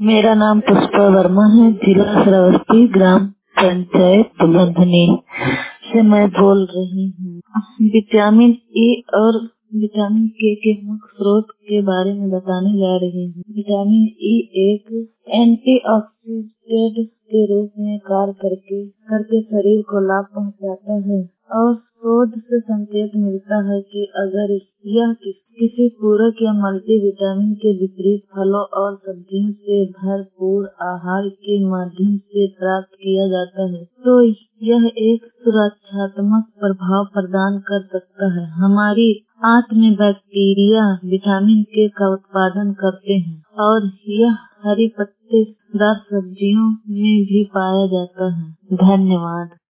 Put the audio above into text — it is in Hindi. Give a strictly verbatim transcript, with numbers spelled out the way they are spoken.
मेरा नाम पुष्पा वर्मा है। जिला श्रावस्ती, ग्राम पंचायत बुलंदनी से मैं बोल रही हूँ। विटामिन ई और विटामिन के के मुख्य स्रोत के बारे में बताने जा रही हूँ। विटामिन ई एक एंटीऑक्सीडेंट के रूप में कार्य करके करके शरीर को लाभ पहुँचाता है और शोध से संकेत मिलता है कि अगर यह कि, किसी पूरक या मल्टीविटामिन के विपरीत फलों और सब्जियों से भरपूर आहार के माध्यम से प्राप्त किया जाता है तो यह एक सुरक्षात्मक प्रभाव प्रदान कर सकता है। हमारी आंत में बैक्टीरिया विटामिन के का उत्पादन करते हैं और यह हरी पत्तेदार सब्जियों में भी पाया जाता है। धन्यवाद।